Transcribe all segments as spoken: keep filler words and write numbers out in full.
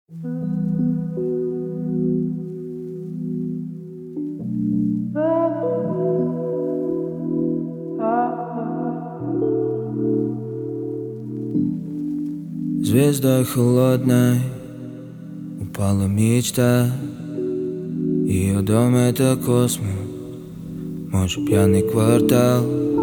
Звездой холодной упала мечта. Ее дом — это космос, мой же пьяный квартал.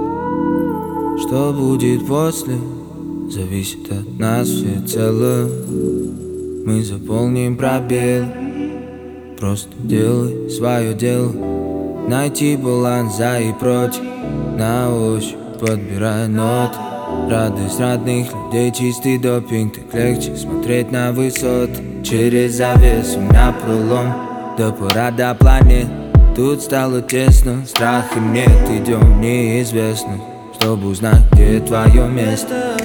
Что будет после, зависит от нас всецело. Мы заполним пробел, просто делай свое дело. Найти баланс за и против, на ощупь подбирая ноты. Радость родных людей, чистый допинг. Так легче смотреть на высоты. Через завесу напролом, до парада планет. Тут стало тесно, страха нет. Идем в неизвестность, чтобы узнать, где твое место.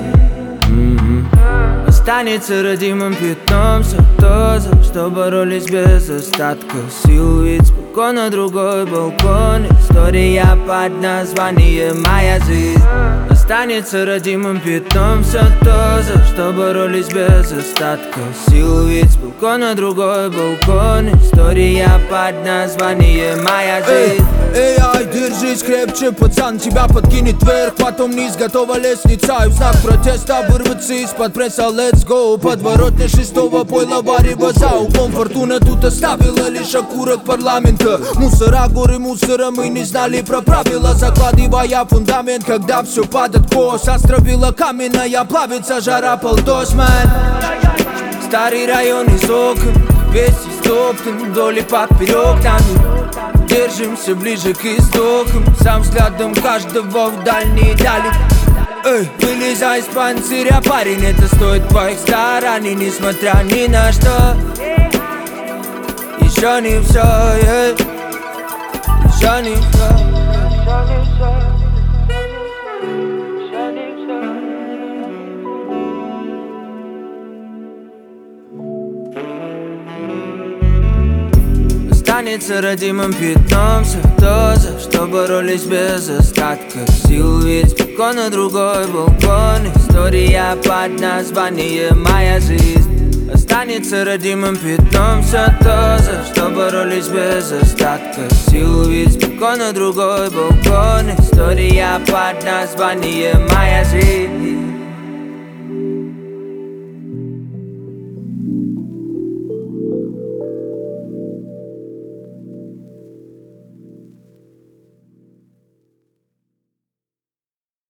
м-м. Останется родимым пятном все то, за что боролись без остатка сил. Ведь спокойно другой балкон. История под названием «Моя жизнь». Останется родимым пятном все то, за что боролись без остатка сил. Ведь спокойно другой балкон. История под названием «Моя жизнь». Эй, ай, держись крепче, пацан, тебя подкинет вверх, потом вниз, готова лестница. И в знак протеста вырваться из-под пресса, let's go. Подворотня шестого пойла варева за углом. Фортуна тут оставила лишь окурок парламента. Мусора, горы мусора, мы не знали про правила, закладывая фундамент, когда все падает кос. Островила каменная, плавится жара полтос, мэн. Старый район из окон, весь истоптан вдоль и поперек нами. Держимся ближе к истокам, сам взглядом каждого в дальние дали. Эй, вылезай из панциря, парень, это стоит твоих стараний, несмотря ни на что. Еще не все, yeah. Еще не все. Останется родимым пятном все то, за что боролись без остатка сил. Ведь спокойно другой балкон. История под названием «Моя жизнь». Останется родимым пятном все то, за что боролись без остатка сил. Ведь спокойно другой балкон. История под названием «Моя жизнь».